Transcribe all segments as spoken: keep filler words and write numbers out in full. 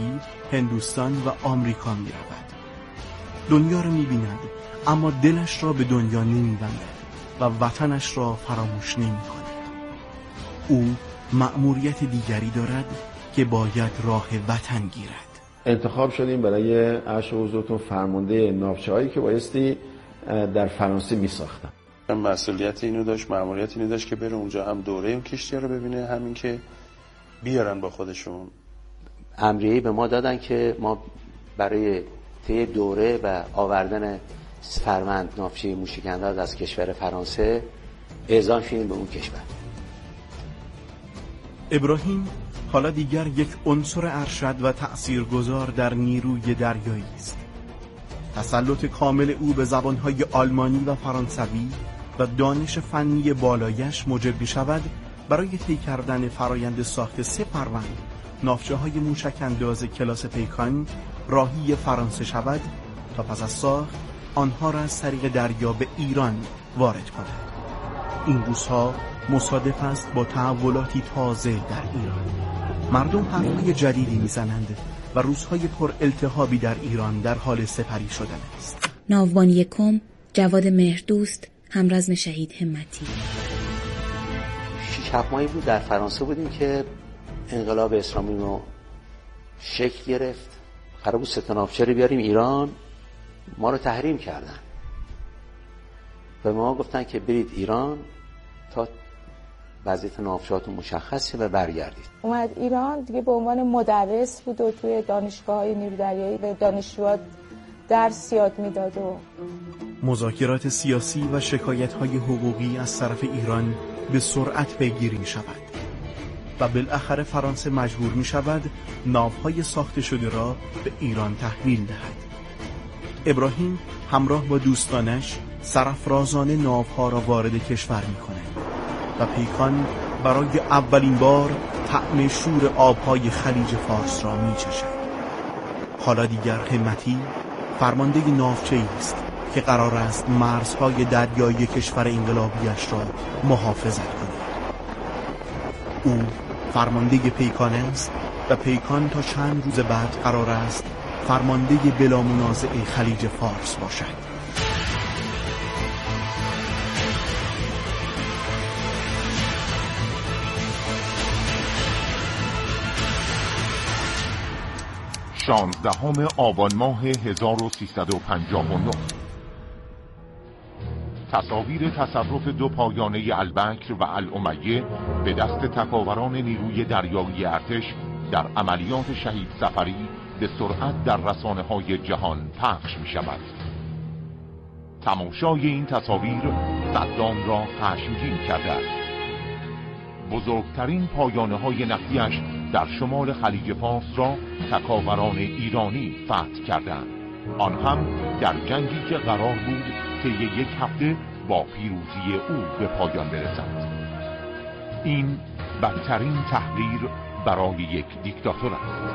هندوستان و آمریکا می رود. دنیا را می بیند اما دلش را به دنیا نمی بندد و وطنش را فراموش نمی کند. او مأموریت دیگری دارد که باید راه وطن گیرد. انتخاب شدیم برای عرش حضورتون فرمانده ناوچه‌هایی که بایستی در فرانسه می ساختن. مسئولیت اینو داشت، مأموریت اینو داشت که بره اونجا هم دوره اون کشتی رو ببینه، همین که بیارن با خودشون. امریه‌ای به ما دادن که ما برای طی دوره و آوردن فرمند ناوچه موشک‌انداز از کشور فرانسه اعزام شدیم به اون کشور. ابراهیم حالا دیگر یک عنصر ارشد و تأثیرگذار در نیروی دریایی است. تسلط کامل او به زبانهای آلمانی و فرانسوی و دانش فنی بالایش موجب می شود برای طی کردن فرایند ساخت سه فروند ناوچه‌های موشک‌انداز کلاس پیکان راهی فرانسه شود تا پس از ساخت آنها را از طریق دریا به ایران وارد کند. این روزها مصادف است با تحولاتی تازه در ایران. مردم حرفهای جدیدی میزنند و روزهای پر التهابی در ایران در حال سپری شدن است. ناوبان یکم، جواد مهردوست، همرزم شهید همتی. شش هفت ماهی بود در فرانسه بودیم که انقلاب اسلامی رو شکل گرفت. قرار بود سه تا ناوچه رو بیاریم ایران، ما رو تحریم کردن. به ما گفتن که برید ایران تا وضعیت ناوچه‌هاتون مشخصه و برگردید. اومد ایران دیگه به عنوان مدرس بود و توی دانشگاه‌های نیروی دریایی به دانشجوها درس یاد میداد. و مذاکرات سیاسی و شکایت‌های حقوقی از طرف ایران به سرعت پیگیری می شود و بالاخره فرانسه مجبور می شود ناوهای ساخته شده را به ایران تحویل دهد. ابراهیم همراه با دوستانش سرافرازانه ناوها را وارد کشور می کند و پیکان برای اولین بار طعم شور آبهای خلیج فارس را می چشد. حالا دیگر همتی فرمانده ناوچه‌ای است که قرار است مرزهای دریایی کشور انقلابیش را محافظت کند. او فرمانده پیکان است و پیکان تا چند روز بعد قرار است فرمانده بلا منازع خلیج فارس باشد. شانزدهم آبان ماه هزار و سیصد و پنجاه و نه. تصاویر تصرف دو پایانه البکر و الامیه به دست تکاوران نیروی دریایی ارتش در عملیات شهید سفری به سرعت در رسانه‌های جهان پخش می شود. تماشای این تصاویر صدام را خشمگین کرده است. بزرگترین پایانه‌های نفطی‌اش در شمال خلیج فارس را تکاوران ایرانی فتح کردند، آن هم در جنگی که قرار بود که یک هفته با پیروزی او به پایان برسد. این بدترین تحقیر برای یک دیکتاتور است.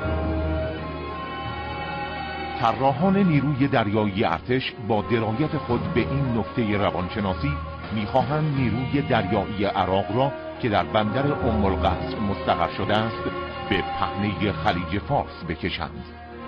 طراحان نیروی دریایی ارتش با درایت خود به این نکته روانشناسی می‌خواهند نیروی دریایی عراق را که در بندر ام القصر مستقر شده است به پهنه خلیج فارس بکشند.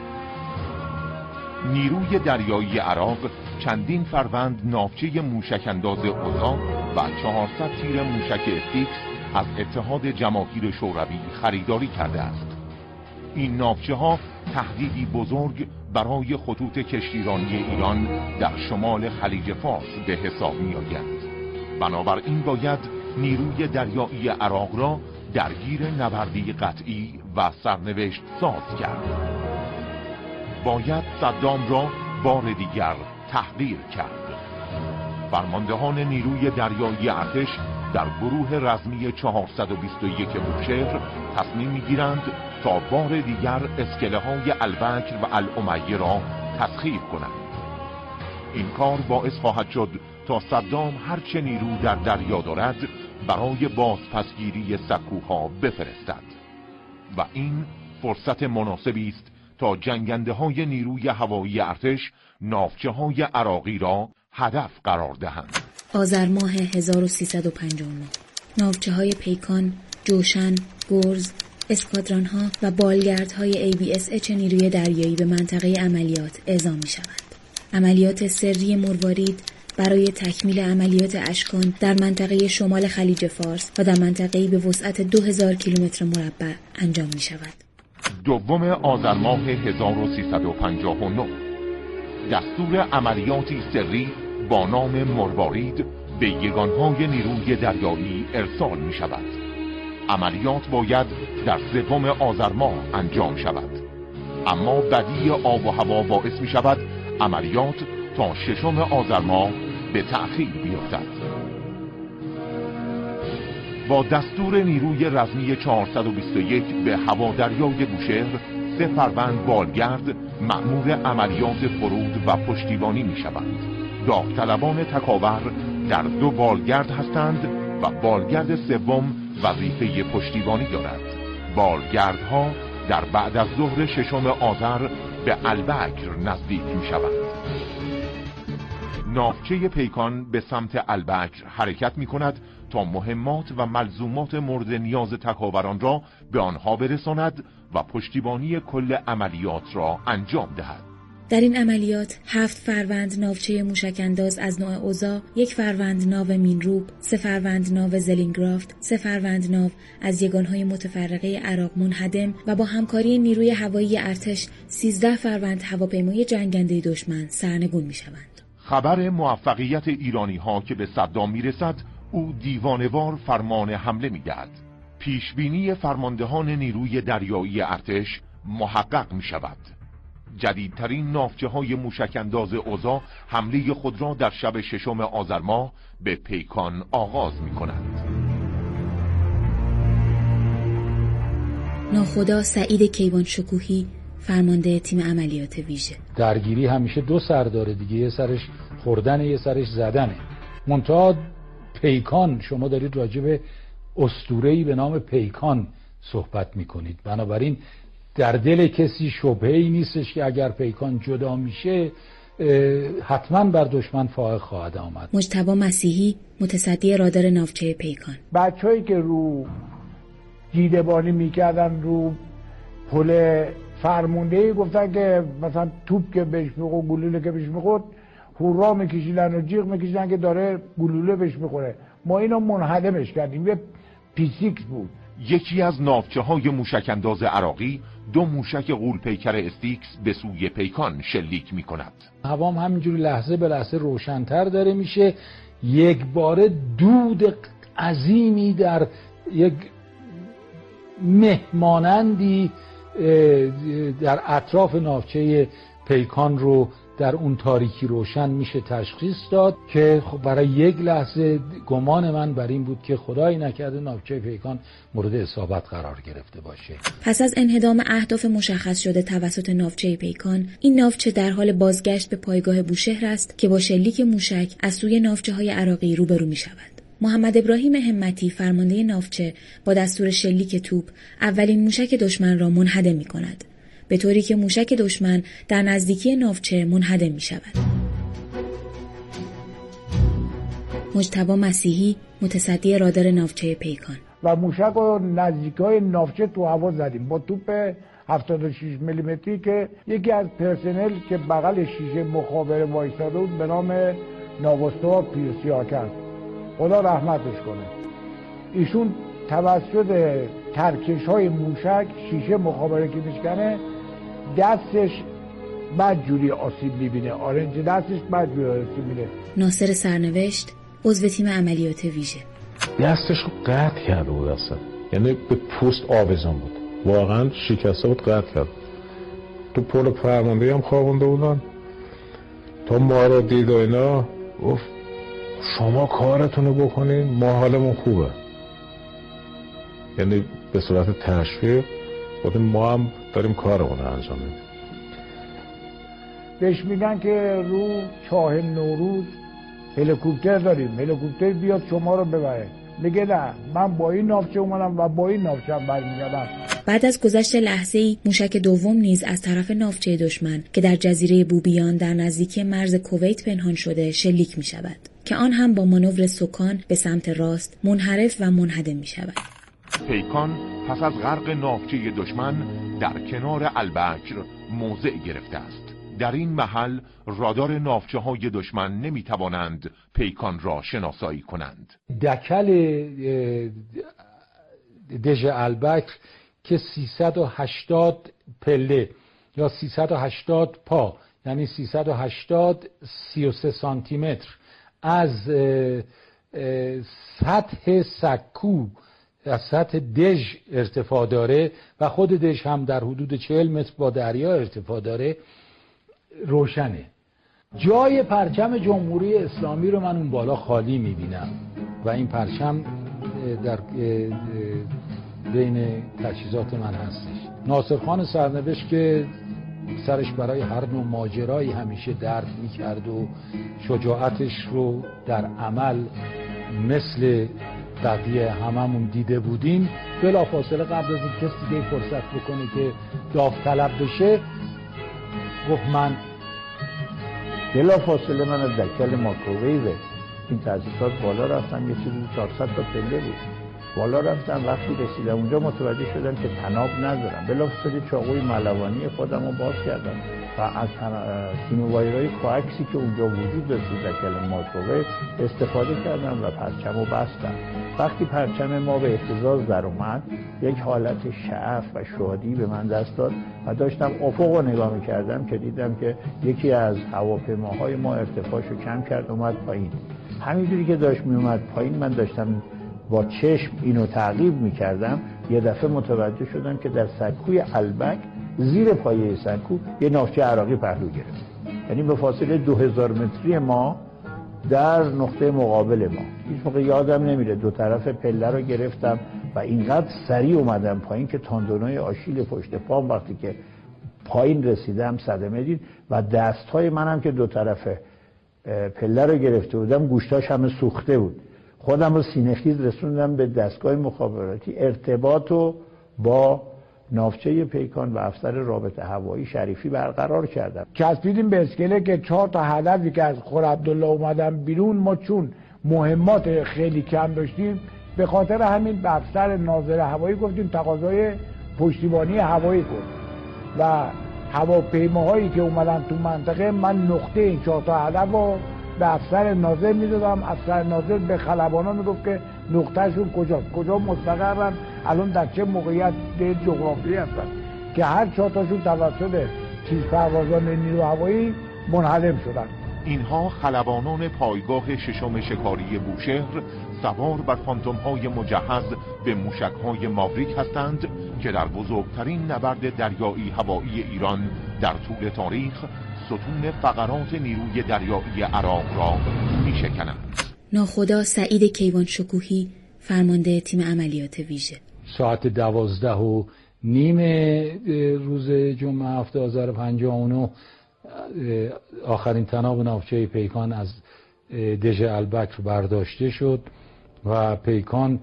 نیروی دریایی عراق چندین فروند ناوچه موشک‌انداز اوزا و چهارصد تیر موشک استیکس از اتحاد جماهیر شوروی خریداری کرده است. این ناوچه ها تهدیدی بزرگ برای خطوط کشتیرانی ایران در شمال خلیج فارس به حساب می آید. بنابراین باید نیروی دریایی عراق را درگیر نبردی قطعی و سرنوشت ساز کرد. باید صدام را بار دیگر تحقیر کرد. فرماندهان نیروی دریایی ارتش در گروه رزمی چهارصد و بیست و یک بوشهر تصمیم می‌گیرند تا بار دیگر اسکله های البکر و الامیه را تسخیر کنند. این کار باعث خواهد شد تا صدام هرچه نیرو در دریا دارد برای بازپسگیری سکوها بفرستد و این فرصت مناسبی است تا جنگنده های نیروی هوایی ارتش ناوچه های عراقی را هدف قرار دهند. آذر ماه هزار و سیصد و پنجاه و نه. ناوچه های پیکان، جوشن، گرز، اسکادران‌ها و بالگردهای ای بی اس اچ نیروی دریایی به منطقه عملیات اعزام می‌شوند. عملیات سری مروارید برای تکمیل عملیات اشکان در منطقه شمال خلیج فارس و در منطقه‌ای به وسعت دو هزار کیلومتر مربع انجام می‌شود. دوم آذر ماه هزار و سیصد و پنجاه و نه دستور عملیاتی سری با نام مروارید به یگانهای نیروی دریایی ارسال می شود. عملیات باید در سوم آذر ماه انجام شود، اما بدی آب و هوا باعث می شود عملیات تا ششم آذر ماه به تأخیر بیفتد. با دستور نیروی رزمی چهارصد و بیست و یک به هوادریای بوشهر، سه فروند بالگرد مأمور عملیات فرود و پشتیبانی می شوند. داوطلبان تکاور در دو بالگرد هستند و بالگرد سوم وظیفه پشتیبانی دارد. بالگردها در بعد از ظهر ششم آذر به البکر نزدیک می شوند. ناوچه پیکان به سمت البکر حرکت می کند تا مهمات و ملزومات مورد نیاز تکاوران را به آنها برساند و پشتیبانی کل عملیات را انجام دهد. در این عملیات هفت فروند ناوچه موشک‌انداز از نوع اوزا، یک فروند ناو مینروب، سه فروند ناو زلینگرافت، سه فروند ناو از یگانهای متفرقه عراق منهدم و با همکاری نیروی هوایی ارتش سیزده فروند هواپیمای جنگنده دشمن سرنگون می‌شوند. خبر موفقیت ایرانی ها که به صدام میرسد، او دیوانه‌وار فرمان حمله می‌دهد. پیشبینی فرماندهان نیروی دریایی ارتش محقق می‌شود. جدیدترین ناوچه‌های موشک‌انداز اوزا حمله خود را در شب ششم آذر ماه به پیکان آغاز می‌کنند. ناخدا سعید کیوان شکوهی، فرمانده تیم عملیات ویژه. درگیری همیشه دو سر داره دیگه، یه سرش خوردن، یه سرش زدنه. منتها پیکان، شما دارید راجع به اسطوره‌ای به نام پیکان صحبت می‌کنید، بنابراین در دل کسی شبهه‌ای نیستش که اگر پیکان جدا میشه حتما بر دشمن فائق خواهد آمد. مجتبی مسیحی، متصدی رادار ناوچه پیکان. بچه‌ای که رو دیده‌بانی میکردن رو پل فرماندهی گفتن که مثلا توپ که بهش میخورد، گلوله که بهش میخورد، هورا میکشیدن و جیغ میکشیدن که داره گلوله بهش میخوره. ما اینو منهدمش کردیم، یه پیسیکس بود. یکی از ناوچه‌های موشک‌انداز عراقی دو موشک غول‌پیکر استیکس به سوی پیکان شلیک می‌کند. هوام همینجوری لحظه به لحظه روشن‌تر داره میشه. یک باره دود عظیمی در یک مهمانندی در اطراف ناوچه پیکان رو در اون تاریکی روشن میشه تشخیص داد که خب برای یک لحظه گمان من بر این بود که خدایی نکرده ناوچه پیکان مورد اصابت قرار گرفته باشه. پس از انهدام اهداف مشخص شده توسط ناوچه پیکان، این ناوچه در حال بازگشت به پایگاه بوشهر است که با شلیک موشک از سوی ناوچه‌های عراقی روبرو می‌شود. محمد ابراهیم همتی، فرمانده ناوچه، با دستور شلیک توپ اولین موشک دشمن را منهدم می‌کند، به طوری که موشک دشمن در نزدیکی ناوچه منهدم می شود. مجتبی مسیحی، متصدی رادار ناوچه پیکان. و موشک رو نزدیکای ناوچه تو هوا زدیم با توپ هفتاد و شش میلیمتری که یکی از پرسنل که بغل شیشه مخابره وایساده بود به نام ناوستوا پیرسیاکر، خدا رحمتش کنه، ایشون توسط ترکش های موشک شیشه مخابره که میشکنه دستش بد جوری آسیب میبینه، آرنج دستش بد جوری آسیب میبینه. ناصر سرنوشت، عضو تیم عملیات ویژه. دستش رو قطع کرده بود اصلا، یعنی به پوست آویزان بود، واقعا شکسته بود، قطع کرد. تو پل فرماندهی هم خوابونده بودن، تا ما رو دید و اینا گفت شما کارتون رو بکنین ما حالمون خوبه، یعنی به صورت تشویق بودیم ما هم داریم کارمون رو انجام میدیم. بهش میگن که رو چاه نوروز هلیکوپتر داریم، هلیکوپتر بیاد شما رو ببره. میگه نه، من با این ناوچه اومدم و با این ناوچه هم برمیگردم. بعد از گذشت لحظه‌ای موشک دوم نیز از طرف ناوچه دشمن که در جزیره بوبیان در نزدیکی مرز کویت پنهان شده شلیک می شود که آن هم با مانور سکان به سمت راست منحرف و منهدم می شود. پیکان پس از غرق ناوچه دشمن در کنار البکر موضع گرفته است. در این محل رادار ناوچه های دشمن نمی توانند پیکان را شناسایی کنند. دکل دژ البکر که سیصد و هشتاد پله یا سیصد و هشتاد پا، یعنی سیصد و هشتاد سی و سه سانتی متر از سطح سکو، از سطح دژ ارتفاع داره و خود دژ هم در حدود چهل متر با دریا ارتفاع داره، روشنه. جای پرچم جمهوری اسلامی رو من اون بالا خالی میبینم و این پرچم در بین تجهیزات من هستش. ناصرخان سرنوشت که سرش برای هر نوع ماجرایی همیشه درد میکرد و شجاعتش رو در عمل مثل بقیه هممون دیده بودیم، بلافاصله قبل از این کسی دیگه فرصت بکنه که داوطلب بشه گفت من بلافاصله من از دکل ماکروویو این تجهیزات بالا رفتم. یه چیزی چهارصد تا پله بود. بالا رفتم، وقتی رسیدم اونجا متوجه شدم که تناب ندارم. بلافاصله چاقوی ملوانی خودم رو باز کردم و از تیموایرهای کوکسی که اونجا وجود داشت دکل ماکروویو استفاده کردم و پرچم رو بستم. وقتی پرچم ما به اهتزاز در اومد، یک حالت شعف و شادی به من دست داد و داشتم افق رو نگاه می‌کردم که دیدم که یکی از هواپیماهای ما ارتفاعشو کم کرد اومد پایین. همینجوری که داشت میومد پایین، من داشتم با چشم اینو تعقیب میکردم. یه دفعه متوجه شدم که در سکوی البک زیر پایه سکو یه ناوچه عراقی پهلو گرفت، یعنی به فاصله دو هزار متری ما در نقطه مقابل ما. هیچ موقع یادم نمیره دو طرف پله رو گرفتم و اینقدر سریع اومدم پایین که تاندونای آشیل پشت پام وقتی که پایین رسیدم صدمه دید و دستهای منم که دو طرف پله رو گرفته بودم گوشتاش همه سوخته بود. خودم رو سینه‌خیز رسوندم به دستگاه مخابراتی. ارتباطو با ناوچه پیکان و افسر رابطه هوایی شریفی برقرار کردم. چسبیدیم به اسکله که چهار تا هدفی که از خور عبدالله اومدن بیرون، ما چون مهمات خیلی کم داشتیم به خاطر همین به افسر ناظر هوایی گفتیم تقاضای پشتیبانی هوایی کن و هواپیماهایی که اومدن تو منطقه من نقطه این چهار تا هدف رو به افسر ناظر میدادم. افسر ناظر به خلبانا میگفت که نقطهشون کجاست، کجا مستقرن، الان در چه موقعیت جغرافیایی هستن که هر چهار تاشون توسط چیز پروازان نیرو هوایی منهدم شدن. اینها خلبانان پایگاه ششم شکاری بوشهر سوار بر فانتوم‌های مجهز به موشک‌های ماوریک هستند که در بزرگترین نبرد دریایی هوایی ایران در طول تاریخ ستون فقرات نیروی دریایی عراق را می‌شکنند. ناخدا سعید کیوان شکوهی، فرمانده تیم عملیات ویژه. ساعت دوازده و نیم روز جمعه هفته آذر پنجاه و نه آخرین تناب ناوچه پیکان از دژ البکر برداشته شد و پیکان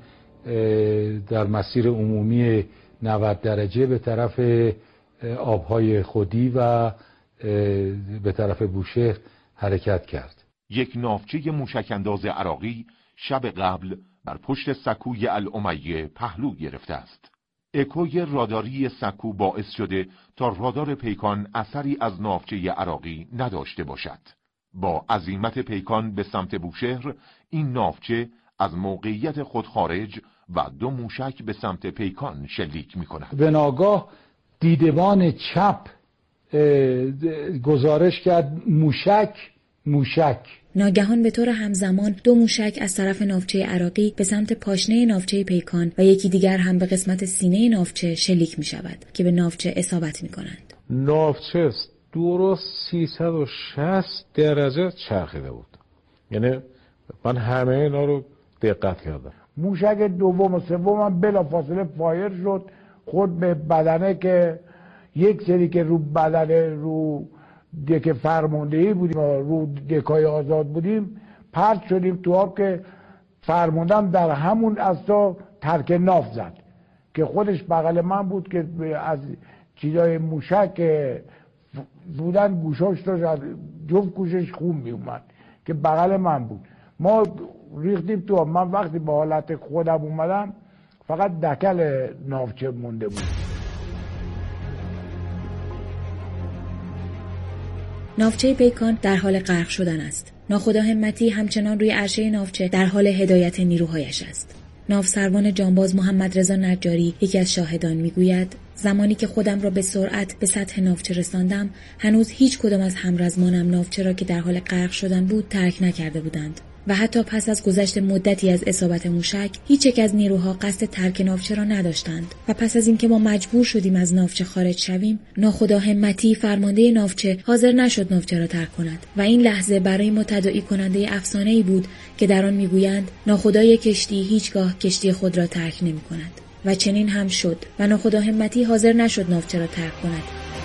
در مسیر عمومی نود درجه به طرف آبهای خودی و به طرف بوشهر حرکت کرد. یک ناوچه موشک‌انداز عراقی شب قبل بر پشت سکوی الامیه پهلو گرفته است. اکوی راداری سکو باعث شده تا رادار پیکان اثری از ناوچه عراقی نداشته باشد. با عزیمت پیکان به سمت بوشهر، این ناوچه از موقعیت خود خارج و دو موشک به سمت پیکان شلیک می کند. به ناگاه دیدبان چپ گزارش کرد موشک موشک. ناگهان به طور همزمان دو موشک از طرف ناوچه عراقی به سمت پاشنه ناوچه پیکان و یکی دیگر هم به قسمت سینه ناوچه شلیک می شود که به ناوچه اصابت می کنند. ناوچه درست سیصد و شصت درجه چرخیده بود. یعنی من همه اینا رو دقت کردم. موشک دوم و سوم هم بلافاصله فایر شد خود به بدنه که یک سری که رو بدنه رو دک فرماندهی بودیم رو دکای آزاد بودیم پرت شدیم تو آب که فرماندم در همون استا ترک ناف زد که خودش بغل من بود که از چیزای موشک بودن گوشاش داشت جفت گوشش خون می اومد که بغل من بود. ما ریختیم تو آب. من وقتی با حالت خودم اومدم فقط دکل ناوچه مونده بود. ناوچه پیکان در حال غرق شدن است. ناخدا همتی همچنان روی عرشه ناوچه در حال هدایت نیروهایش است. ناوسروان جانباز محمد رضا نجاری یکی از شاهدان میگوید زمانی که خودم را به سرعت به سطح ناوچه رساندم هنوز هیچ کدام از همرزمانم ناوچه را که در حال غرق شدن بود ترک نکرده بودند و حتی پس از گذشت مدتی از اصابت موشک هیچ یک از نیروها قصد ترک ناوچه را نداشتند و پس از اینکه ما مجبور شدیم از ناوچه خارج شویم ناخدا همتی فرمانده ناوچه حاضر نشد ناوچه را ترک کند و این لحظه برای ما تداعی کننده افسانه‌ای بود که در آن میگویند ناخدای کشتی هیچگاه کشتی خود را ترک نمی‌کند و چنین هم شد و ناخدا همتی حاضر نشد ناوچه را ترک کند.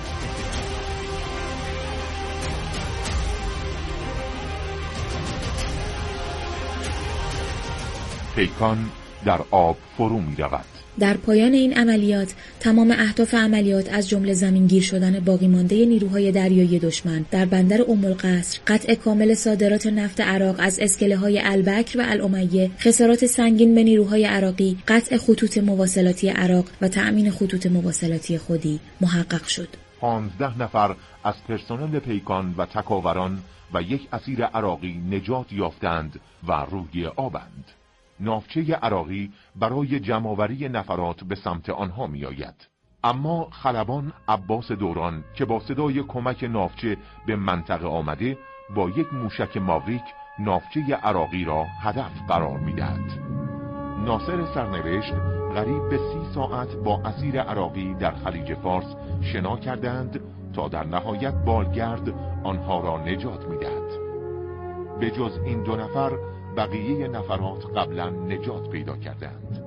پیکان در آب فرو می رود. در پایان این عملیات تمام اهداف عملیات از جمله زمینگیر شدن باقی مانده نیروهای دریایی دشمن در بندر ام القصر، قطع کامل صادرات نفت عراق از اسکله‌های البکر و الامیه، خسارات سنگین به نیروهای عراقی، قطع خطوط مواصلاتی عراق و تأمین خطوط مواصلاتی خودی محقق شد. پانزده نفر از پرسنل پیکان و تکاوران و یک اسیر عراقی نجات یافتند و روی آبند. ناوچه عراقی برای جمع‌آوری نفرات به سمت آنها می آید. اما خلبان عباس دوران که با صدای کمک ناوچه به منطقه آمده با یک موشک ماوریک ناوچه عراقی را هدف قرار می دهد. ناصر سرنوشت قریب به سی ساعت با اسیر عراقی در خلیج فارس شنا کردند تا در نهایت بالگرد آنها را نجات می دهد. به جز این دو نفر بقیه نفرات قبلا نجات پیدا کردند.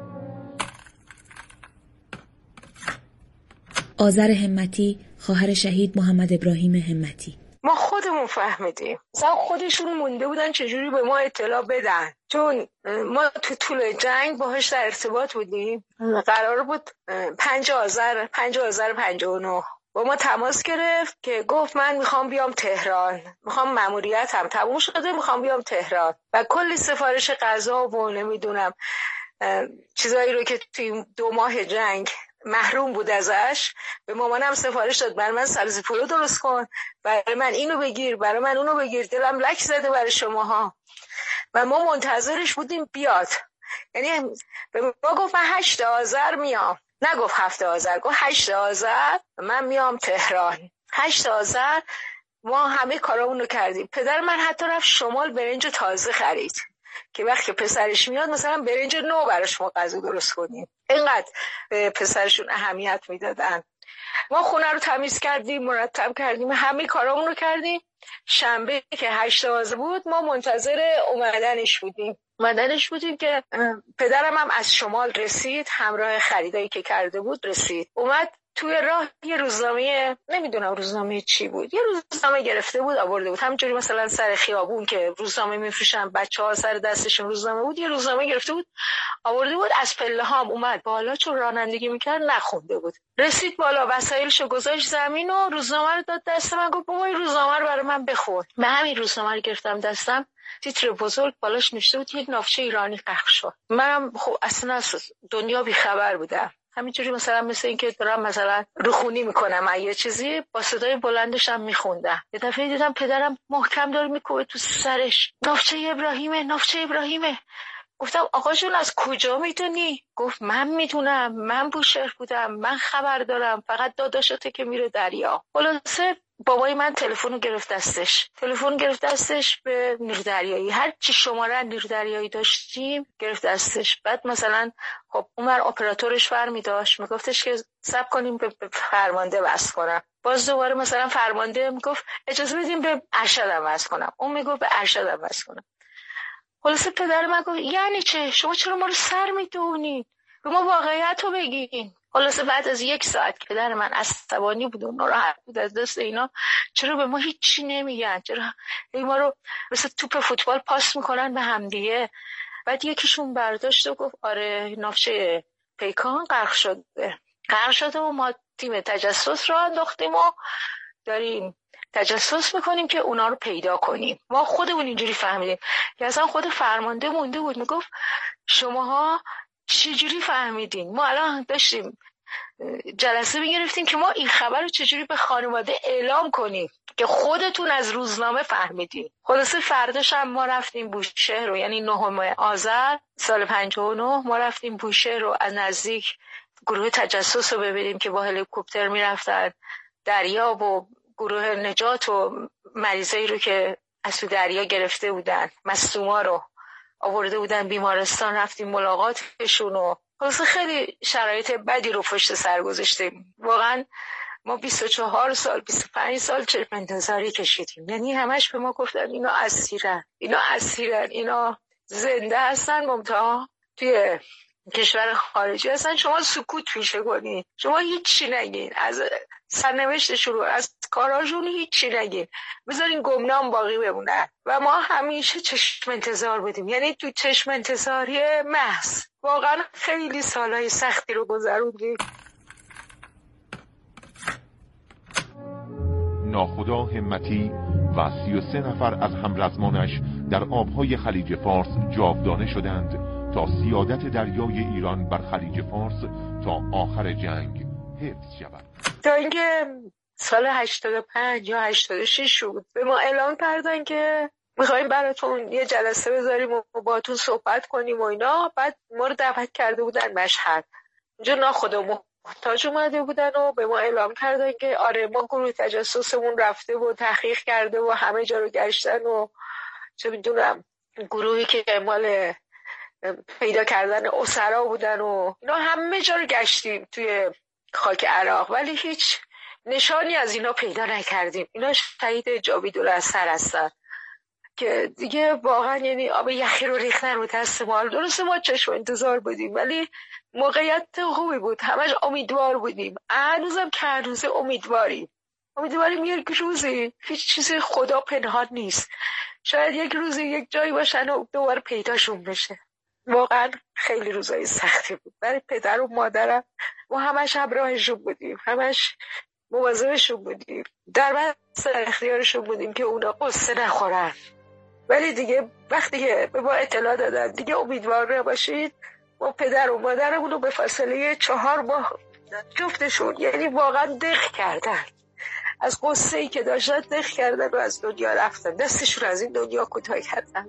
آذر همتی، خواهر شهید محمد ابراهیم همتی: ما خودمون فهمیدیم، مثلا خودشون مونده بودن چجوری به ما اطلاع بدن، چون ما تو طول جنگ باهاش در ارتباط بودیم. قرار بود پنج آذر پنج آذر پنجاه و نه با ما تماس گرفت که گفت من میخوام بیام تهران، میخوام ماموریتم تموم شده، میخوام بیام تهران و کلی سفارش غذا و نمیدونم چیزایی رو که توی دو ماه جنگ محروم بود ازش به مامانم سفارش داد. برای من سبزی پلو درست کن، برای من اینو بگیر، برای من اونو بگیر، دلم لک زده برای شماها. و ما منتظرش بودیم بیاد. یعنی به ما گفت من هشت آذر میام، نگفت هفت آذر، گفت هشت آذر من میام تهران. هشت آذر ما همه کارامون رو کردیم. پدر من حتی رفت شمال برنج تازه خرید که وقتی پسرش میاد مثلا برنج نو براش ما غذا درست کنیم. اینقدر به پسرشون اهمیت میدادن. ما خونه رو تمیز کردیم، مرتب کردیم، همه کارامون رو کردیم. شنبه که هشت آذر بود ما منتظر اومدنش بودیم. اومدنش بودیم که پدرم هم از شمال رسید، همراه خریدایی که کرده بود رسید. اومد توی راه یه روزنامه، نمیدونم روزنامه چی بود، یه روزنامه گرفته بود آورده بود، همینجوری مثلا سر خیابون که روزنامه میفروشن بچه‌ها سر دستشون روزنامه بود، یه روزنامه گرفته بود آورده بود. از پله هام اومد بالا، چون رانندگی میکرد نخونده بود، رسید بالا وسایلشو گذاشت زمین و روزنامه رو داد دست من، گفت بابا این روزنامه رو برای من بخون. من همین روزنامه رو گرفتم دستم، تیتر بزرگ بالاش نوشته بود یک ناوچه ایرانی غرق شد. منم خب اصلا از دنیا بی خبر بودم، همینجوری مثلا مثل این که دارم مثلا روخونی میکنم یه چیزی، با صدای بلندش هم میخوندم. یه دفعه دیدم پدرم محکم داره میکوبه تو سرش، ناوچه ابراهیمه، ناوچه ابراهیمه. گفتم آقا جون از کجا میدونی؟ گفت من میدونم، من بوشهر بودم، من خبر دارم، فقط داداشته که میره دریا. خلاصه بابای من تلفن گرفت دستش، تلفن گرفت دستش به نیروی دریایی، هر چی شماره نیروی دریایی داشتیم گرفت دستش. بعد مثلا خب اونور اپراتورش فرمی داشت، میگفتش که صبر کنیم به فرمانده وصل کنم. باز دوباره مثلا فرمانده میگفت اجازه بدیم به ارشدم وصل کنم، اون میگفت به ارشدم وصل کنم. خلاصه پدر من گفت یعنی چه؟ شما چرا ما رو سر میدونید؟ به ما واقعیت رو بگین. خلاصه بعد از یک ساعت که پدر من عصبانی بود و ناراحت بود از دست اینا، چرا به ما هیچی نمیگن؟ چرا ما رو مثل توپ فوتبال پاس میکنن به همدیگه؟ بعد یکیشون برداشت و گفت آره ناوچه پیکان غرق شده. غرق شده و ما تیم تجسس را انداختیم و داریم تجسس میکنیم که اونا رو پیدا کنیم. ما خودمون اینجوری فهمیدیم که اصلا خود فرمانده مونده بود، میگفت شماها چجوری فهمیدین؟ ما الان داشتیم جلسه میگرفتیم که ما این خبر رو چجوری به خانواده اعلام کنیم که خودتون از روزنامه فهمیدین. خلاصه فرداش هم ما رفتیم بوشهر رو، یعنی نهم آذر سال پنجاه و نه ما رفتیم بوشهر رو از نزدیک گروه تجسس رو ببینیم که با هلیکوپتر میرفتن دریا و گروه نجات و مریضایی رو که از تو دریا گرفته بودن، مصدوما رو آورده بودن بیمارستان، رفتیم ملاقاتشون و خلاصه خیلی شرایط بدی رو پشت سر گذاشتیم. واقعا ما بیست و چهار سال بیست و پنج سال چشم انتظاری کشیدیم، یعنی همش به ما گفتن اینا اسیرن اینا اسیرن اینا زنده هستن ممتاز توی کشور خارجی هستن، شما سکوت میشه کنین، شما هیچی نگین، از سرنوشتشون رو از کاراشون هیچی نگین، بذارین گمنام باقی بمونن. و ما همیشه چشم انتظار بودیم، یعنی تو چشم انتظاری محض. واقعا خیلی سالهای سختی رو گذروندیم. ناخدا همتی و سی و سه نفر از همرزمانش در آبهای خلیج فارس جاودانه شدند تا سیادت دریای ایران بر خلیج فارس تا آخر جنگ حفظ شود. تا اینکه سال هشتاد و پنج یا هشتاد و شش شد به ما اعلام کردن که میخوایم براتون یه جلسه بذاریم و باهاتون صحبت کنیم و اینا. بعد ما رو دعوت کرده بودن مشهد، اونجا ناخدا محتاج اومده بودن و به ما اعلام کردن که آره ما گروه تجسسمون رفته و تحقیق کرده و همه جا رو گشتن و چه میدونم گروهی که مال پیدا کردن اسرا بودن و اینا همه جا رو گشتیم توی خاک عراق، ولی هیچ نشانی از اینا پیدا نکردیم. اینا شهید جاویدالاثر هستن که دیگه واقعا یعنی آب یخی رو ریختن رو دست ما. درسته ما چشم انتظار بودیم ولی موقعیت خوبی بود، همش امیدوار بودیم، هنوزم که هنوز امیدواریم امیدواریم یک روزی هیچ چیزی خدا پنهان نیست، شاید یک روزی یک جایی باشن و دوباره پیداشون بشه. واقعا خیلی روزای سختی بود برای پدر و مادرم، ما همش همراهشون بودیم، همش مواظبشون بودیم، در بس اختیارشون بودیم که اونا قصه نخورن. ولی دیگه وقتی که به ما اطلاع دادن دیگه امیدوار نباشید، ما پدر و مادرمون رو به فاصله چهار ماه جفتشون یعنی واقعا دق کردن، از قصه ای که داشتن دق کردن و از دنیا رفتن، دستشون از این دنیا کوتاه کردن.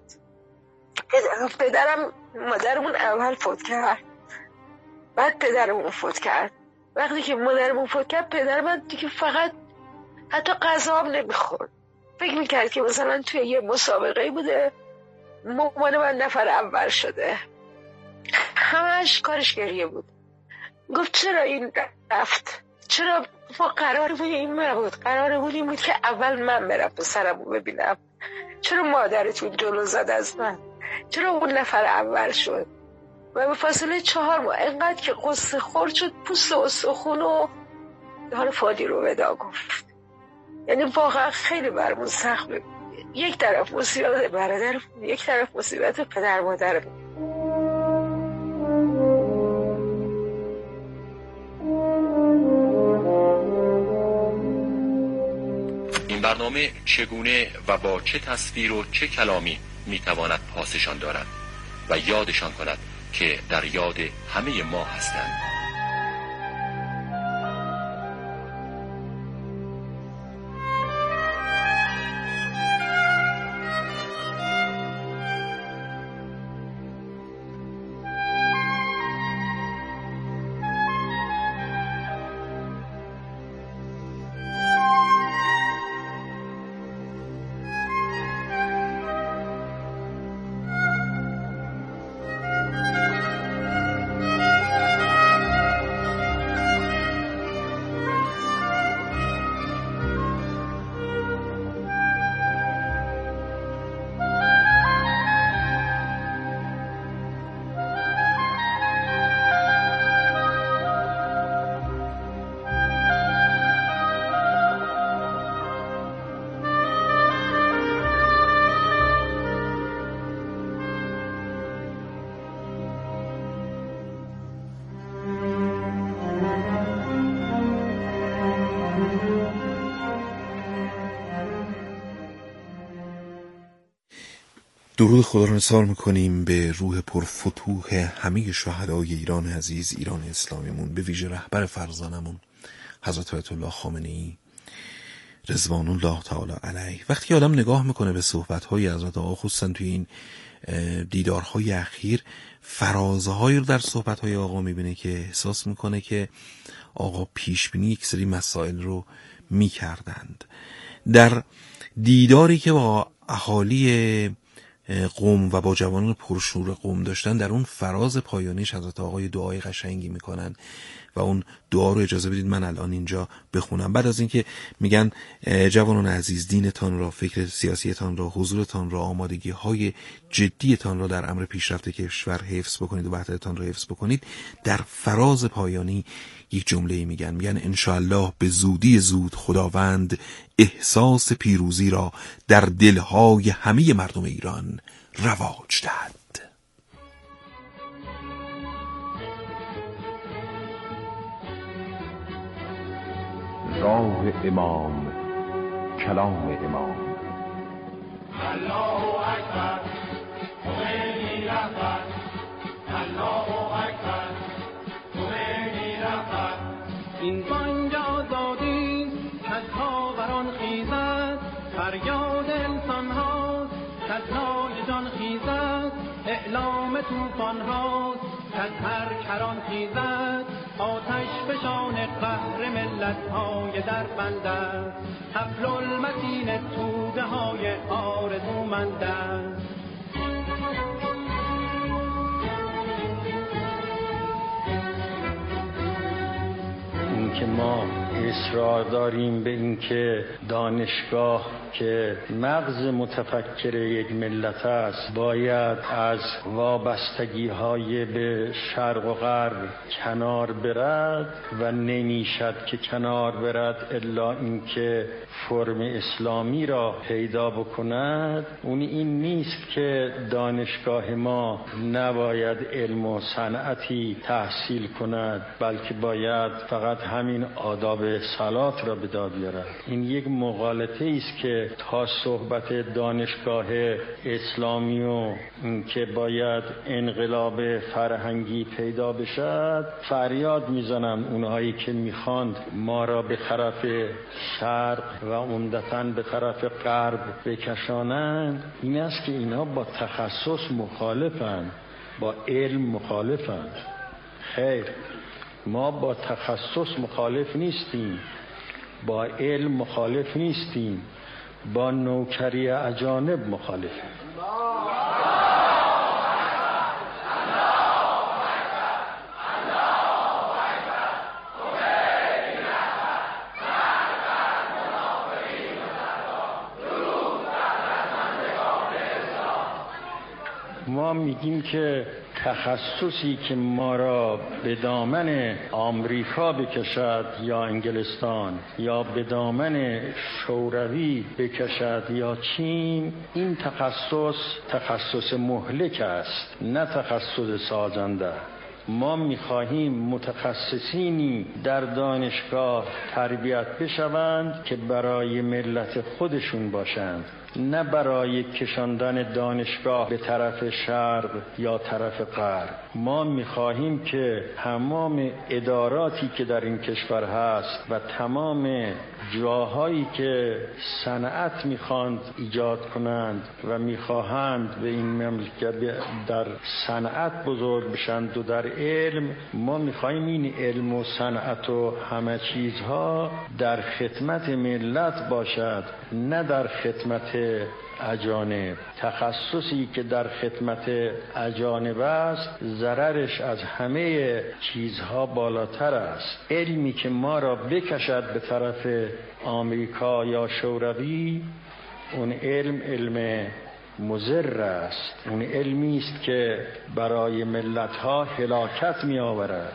پدرم مادرمون اول فوت کرد، بعد پدرمون فوت کرد. وقتی که مادرمون فوت کرد پدرم دیگه فقط حتی غذا هم نمیخورد، فکر میکرد که مثلا توی یه مسابقه بوده مامان من نفر اول شده، همش کارش گریه بود. گفت چرا این رفت، چرا ما قرار بود این نبود، قرار بود این بود که اول من برم پسرمو ببینم، چرا مادرتون جلو زد از من، چرا اون نفر اول شد. و به فاصله چهار ماه انقدر که قصه خورد شد پوست و استخون و دار فادی رو ودا گفت. یعنی واقعا خیلی برمون سخت بود، یک طرف مصیبت برادر، یک طرف مصیبت پدر مادر بود. این برنامه چگونه و با چه تصویر و چه کلامی میتواند پاسشان دارد و یادشان کند که در یاد همه ما هستند. درود خدا را نثار میکنیم به روح پرفتوح همه شهدای ایران عزیز، ایران اسلامیمون، به ویژه رهبر فرزانمون حضرت آیت الله خامنه‌ای رضوان الله تعالی علیه. وقتی آدم نگاه میکنه به صحبت‌های حضرت آقا، خصوصا توی این دیدارهای اخیر، فرازه‌هایی رو در صحبت‌های آقا میبینه که احساس میکنه که آقا پیشبینی یک سری مسائل رو میکردند. در دیداری که با اهالی قم و با جوانان پرشور قم داشتن، در اون فراز پایانیش حضرت آقای دعای قشنگی میکنن و اون دعا رو اجازه بدید من الان اینجا بخونم. بعد از اینکه میگن جوانان عزیز، دینتان را، فکر سیاسیتان را، حضورتان را، آمادگی های جدیتان را در امر پیشرفت کشور حفظ بکنید و وحدتتان را حفظ بکنید، در فراز پایانی یک جمله میگن میگن انشاءالله به زودی زود خداوند احساس پیروزی را در دلهای همه مردم ایران رواج دهد. راه امام، کلام امام. الله اکبر، خمینی رهبر. الله اکبر، خمینی رهبر. این بانگ آزادی کز خاوران خیزد، فریاد انسان هاست کز نای جان خیزد، اعلام طوفان هاست کز هر کران خیزد، آتش فشان قهر ملت های در بند است، حبل المتین توده های آرزومند است. اینکه ما اصرار داریم به اینکه دانشگاه که مغز متفکر یک ملت است باید از وابستگی های به شرق و غرب کنار برد و نمیشد که کنار برد الا اینکه فرم اسلامی را پیدا بکند. اون این نیست که دانشگاه ما نباید علم و صنعتی تحصیل کند، بلکه باید فقط همین آداب صلات را به داد بیارد. این یک مغالطه است که تا صحبت دانشگاه اسلامی و که باید انقلاب فرهنگی پیدا بشد فریاد میزنن اونهایی که میخواند ما را به طرف شرق و عمدتاً به طرف غرب بکشانند. این است که اینها با تخصص مخالفند، با علم مخالفند. خیر، ما با تخصص مخالف نیستیم، با علم مخالف نیستیم، با نوکری اجانب مخالفیم. ما میگیم که تخصصی که ما را به دامن آمریکا بکشد یا انگلستان یا به دامن شوروی بکشد یا چین، این تخصص تخصص مهلک است، نه تخصص سازنده. ما می‌خواهیم متخصصینی در دانشگاه تربیت بشوند که برای ملت خودشون باشند، نه برای کشاندن دانشگاه به طرف شرق یا طرف غرب. ما می‌خواهیم که تمام اداراتی که در این کشور هست و تمام جاهایی که صنعت می‌خواند ایجاد کنند و می‌خواهند به این مملکت در صنعت بزرگ بشند و در علم، ما می‌خواهیم این علم و صنعت و همه چیزها در خدمت ملت باشد، نه در خدمت اجانب. تخصصی که در خدمت اجانب است ضررش از همه چیزها بالاتر است. علمی که ما را بکشد به طرف آمریکا یا شوروی، اون علم علم مضر است، اون علمی است که برای ملت‌ها هلاکت می آورد.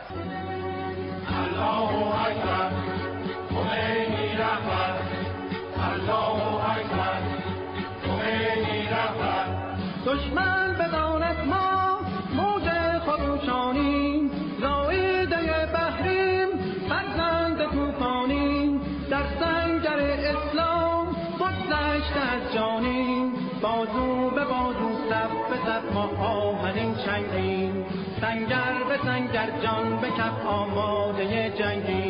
الله اکبر، خمینی رهبر. الله اکبر، خمینی رهبر. دشمن بداند ما موج خروشانیم، زائده بحریم، فرزند طوفانیم، در سنگر اسلام بگذشته از جانیم، بازو به بازو لب بزد ما آهنین چنگیم، سنگر به سنگر جان به کف آماده جنگیم.